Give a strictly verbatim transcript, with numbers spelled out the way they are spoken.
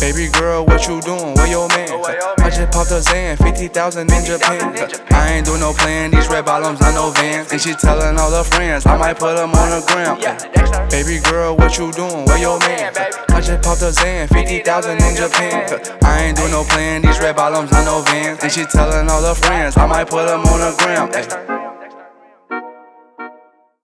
Baby girl, what you doing? Where your man? I just popped a Zan, fifty thousand in Japan. I ain't do no plan, these red bottoms, I know Vans. And she telling all her friends, I might put them on the gram. Baby girl, what you doing? Where your man? I just popped a Zan, fifty thousand in Japan. I ain't do no plan, these red bottoms, I know Vans. And she telling all her friends, I might put them on the gram.